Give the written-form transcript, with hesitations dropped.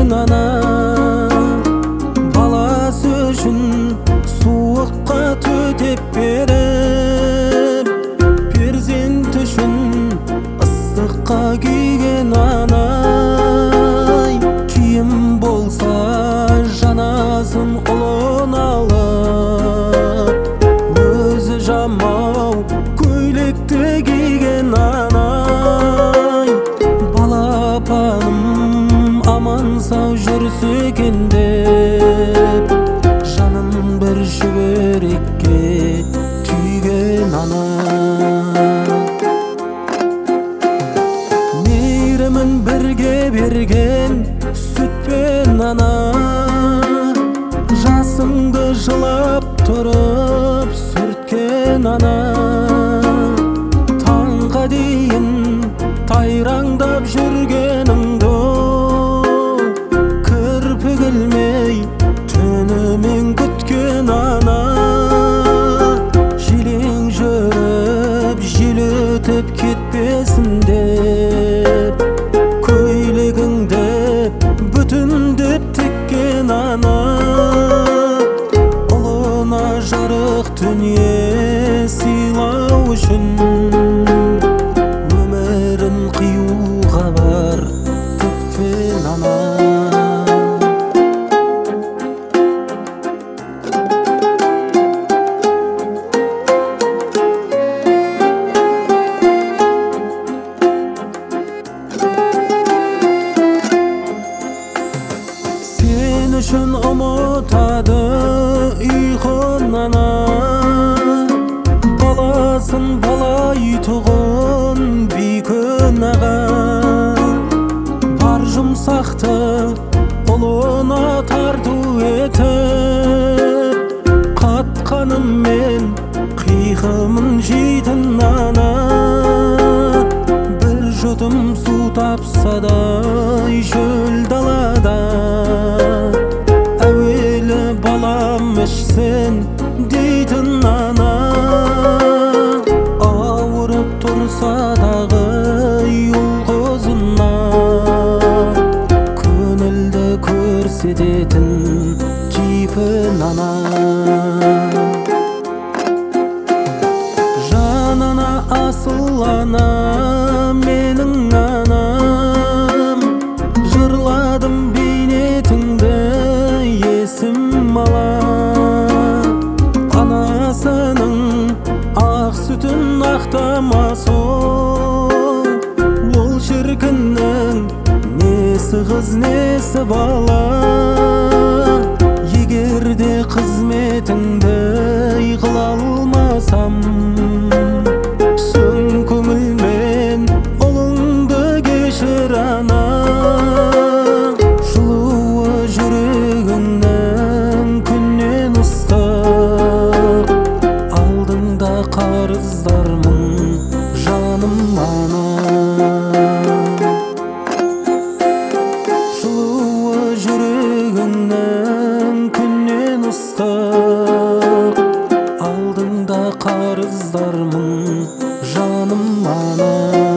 түйген ана баласы үшін суыққа төтеп беріп, перзент үшін ыстыққа күйген ана. Киім болса жанасын ұлын алып, өзі жамау көйлекті киген ана. Балапаным аман сау жүрсе екен деп, жанын бір шүберекке түйген ана. Мейірімін бірге берген сүтпен ана, жасыңды жылап тұрып сүрткен ана. Таңға дейін тайраңдап жүргеніңді кірпік ілмей түнімен күткен ана. Желең жүріп жел өтіп кетпесін деп, көйлегіңді бүтіндеп тіккен ана. Ұлына жарық дүние сыйлау үшін өмірін қиюға бар тіппен ана. Сен үшін ұмытады ұйқын ана, баласын балай тұғын бейкүн аға. Бар жұмсақты ұлына тарту етіп, қатқаныммен қиқымын жейтін ана. Бір жұтым су тапса да шөл далада, әуелі балам ішсін дейтін ана. Ауырып тұрса дағы ұл-қызына көңілді көрсететін кейпін ана. Жанына асыл ана менің анам, жырладым бейнетіңді есім ала. Анасының ақ сүтін ақтамас ол шіркіннің несі қыз несі бала. Егерде қызметіңді қыла алмасам, шын көңілмен ұлыңды кешір ана. Жылуы жүрегіңнің күннен ыстық, алдыңда қарыздармын жаным ана. Жылуы жүрегіңнің күннен ыстық, алдыңда қарыздармын жаным ана.